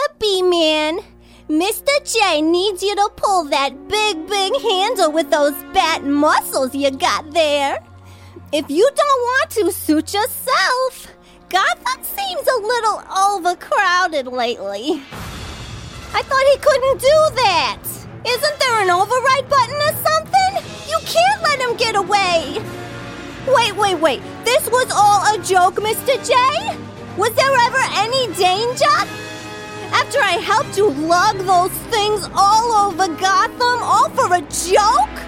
up, B-Man. Mr. J needs you to pull that big handle with those bat muscles you got there. If you don't want to, suit yourself. Gotham seems a little overcrowded lately. I thought he couldn't do that. Isn't there an override button or something? You can't let him get away. Wait. This was all a joke, Mr. J? Was there ever any danger? After I helped you lug those things all over Gotham, all for a joke?